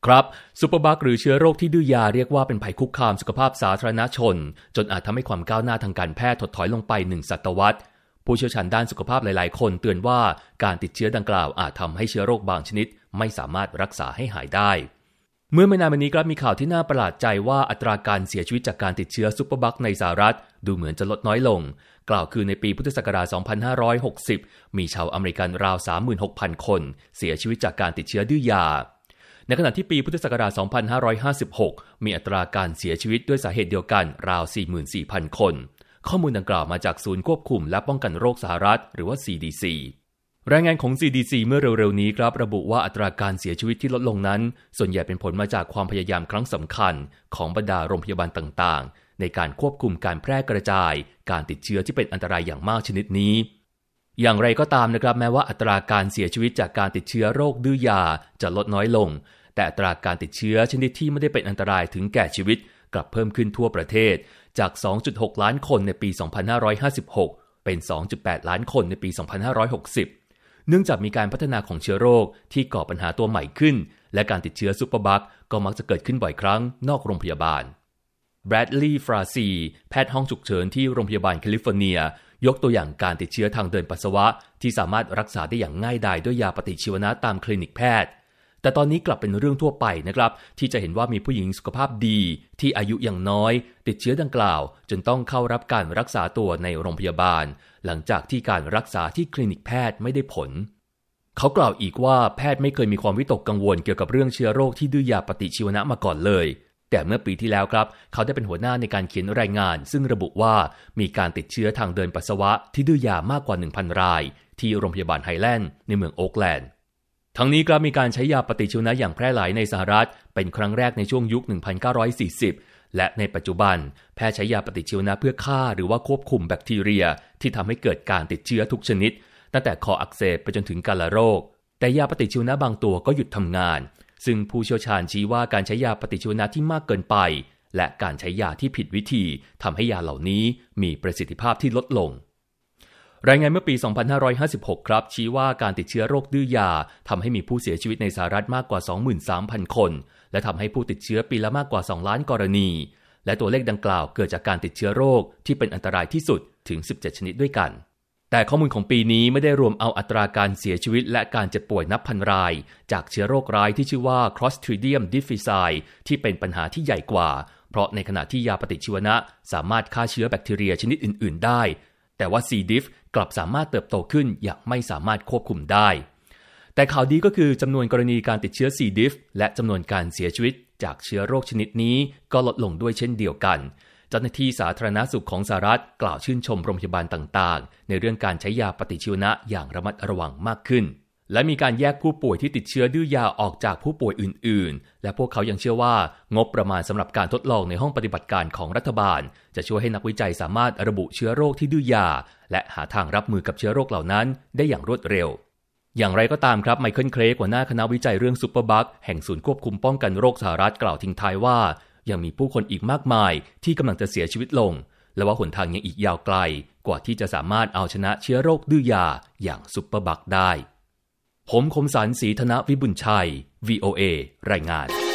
ครับซูเปอร์บัคหรือเชื้อโรคที่ดื้อยาเรียกว่าเป็นภัยคุกคามสุขภาพสาธารณชนจนอาจทำให้ความก้าวหน้าทางการแพทย์ถดถอยลงไป1ศตวรรษผู้เชี่ยวชาญด้านสุขภาพหลายๆคนเตือนว่าการติดเชื้อดังกล่าวอาจทำให้เชื้อโรคบางชนิดไม่สามารถรักษาให้หายได้เมื่อไม่นานมานี้ครับมีข่าวที่น่าประหลาดใจว่าอัตราการเสียชีวิตจากการติดเชื้อซูเปอร์บัคในสหรัฐดูเหมือนจะลดน้อยลงกล่าวคือในปีพุทธศักราช 2560 มีชาวอเมริกันราว 36,000 คนเสียชีวิตจากการติดเชื้อดื้อยาในขณะที่ปีพุทธศักราช 2556 มีอัตราการเสียชีวิตด้วยสาเหตุเดียวกันราว 44,000 คนข้อมูลดังกล่าวมาจากศูนย์ควบคุมและป้องกันโรคสหรัฐหรือว่า CDC รายงานของ CDC เมื่อเร็วๆนี้ครับระบุว่าอัตราการเสียชีวิตที่ลดลงนั้นส่วนใหญ่เป็นผลมาจากความพยายามครั้งสำคัญของบรรดาโรงพยาบาลต่างๆในการควบคุมการแพร่กระจายการติดเชื้อที่เป็นอันตรายอย่างมากชนิดนี้อย่างไรก็ตามนะครับแม้ว่าอัตราการเสียชีวิตจากการติดเชื้อโรคดื้อยาจะลดน้อยลงแต่อัตราการติดเชื้อชนิดที่ไม่ได้เป็นอันตรายถึงแก่ชีวิตกลับเพิ่มขึ้นทั่วประเทศจาก 2.6 ล้านคนในปี 2556 เป็น 2.8 ล้านคนในปี 2560 เนื่องจากมีการพัฒนาของเชื้อโรคที่ก่อปัญหาตัวใหม่ขึ้นและการติดเชื้อซูเปอร์บัคก็มักจะเกิดขึ้นบ่อยครั้งนอกโรงพยาบาลแบรดลีย์ ฟราซีแพทย์ห้องฉุกเฉินที่โรงพยาบาลแคลิฟอร์เนียยกตัวอย่างการติดเชื้อทางเดินปัสสาวะที่สามารถรักษาได้อย่างง่ายดายด้วยยาปฏิชีวนะตามคลินิกแพทย์แต่ตอนนี้กลับเป็นเรื่องทั่วไปนะครับที่จะเห็นว่ามีผู้หญิงสุขภาพดีที่อายุยังน้อยติดเชื้อดังกล่าวจนต้องเข้ารับการรักษาตัวในโรงพยาบาลหลังจากที่การรักษาที่คลินิกแพทย์ไม่ได้ผลเขากล่าวอีกว่าแพทย์ไม่เคยมีความวิตกกังวลเกี่ยวกับเรื่องเชื้อโรคที่ดื้อยาปฏิชีวนะมาก่อนเลยแต่เมื่อปีที่แล้วครับเขาได้เป็นหัวหน้าในการเขียนรายงานซึ่งระบุว่ามีการติดเชื้อทางเดินปัสสาวะที่ดื้อยามากกว่า 1,000 รายที่โรงพยาบาลไฮแลนด์ในเมืองโอ๊คแลนด์ทั้งนี้ครับมีการใช้ยาปฏิชีวนะอย่างแพร่หลายในสหรัฐเป็นครั้งแรกในช่วงยุค 1940 และในปัจจุบันแพทย์ใช้ยาปฏิชีวนะเพื่อฆ่าหรือว่าควบคุมแบคทีเรียที่ทำให้เกิดการติดเชื้อทุกชนิดตั้งแต่คออักเสบไปจนถึงกาฬโรคแต่ยาปฏิชีวนะบางตัวก็หยุดทำงานซึ่งผู้เชี่ยวชาญชี้ว่าการใช้ยาปฏิชีวนะที่มากเกินไปและการใช้ยาที่ผิดวิธีทำให้ยาเหล่านี้มีประสิทธิภาพที่ลดลงรายงานเมื่อปี 2556 ครับชี้ว่าการติดเชื้อโรคดื้อยาทำให้มีผู้เสียชีวิตในสหรัฐมากกว่า 23,000 คนและทำให้ผู้ติดเชื้อปีละมากกว่า 2 ล้านกรณีและตัวเลขดังกล่าวเกิดจากการติดเชื้อโรคที่เป็นอันตรายที่สุดถึง 17 ชนิดด้วยกันแต่ข้อมูลของปีนี้ไม่ได้รวมเอาอัตราการเสียชีวิตและการเจ็บป่วยนับพันรายจากเชื้อโรคร้ายที่ชื่อว่า Clostridium difficile ที่เป็นปัญหาที่ใหญ่กว่าเพราะในขณะที่ยาปฏิชีวนะสามารถฆ่าเชื้อแบคทีเรียชนิดอื่นๆได้แต่ว่า C. diff กลับสามารถเติบโตขึ้นอย่างไม่สามารถควบคุมได้แต่ข่าวดีก็คือจำนวนกรณีการติดเชื้อ C. diff และจำนวนการเสียชีวิตจากเชื้อโรคชนิดนี้ก็ลดลงด้วยเช่นเดียวกันเจ้าหน้าที่สาธารณสุขของสหรัฐกล่าวชื่นชมโรงพยาบาลต่างๆในเรื่องการใช้ยาปฏิชีวนะอย่างระมัดระวังมากขึ้นและมีการแยกผู้ป่วยที่ติดเชื้อดื้อยาออกจากผู้ป่วยอื่นๆและพวกเขายังเชื่อว่างบประมาณสำหรับการทดลองในห้องปฏิบัติการของรัฐบาลจะช่วยให้นักวิจัยสามารถระบุเชื้อโรคที่ดื้อยาและหาทางรับมือกับเชื้อโรคเหล่านั้นได้อย่างรวดเร็วอย่างไรก็ตามครับไมเคิล เครกหัวหน้าคณะวิจัยเรื่องซูเปอร์บัคแห่งศูนย์ควบคุมป้องกันโรคสหรัฐกล่าวทิ้งท้ายว่ายังมีผู้คนอีกมากมายที่กำลังจะเสียชีวิตลงและว่าหนทางยังอีกยาวไกลกว่าที่จะสามารถเอาชนะเชื้อโรคดื้อยาอย่างซูเปอร์บัคได้ผมคมสันต์ ศรีธนวิบุญชัย VOA รายงาน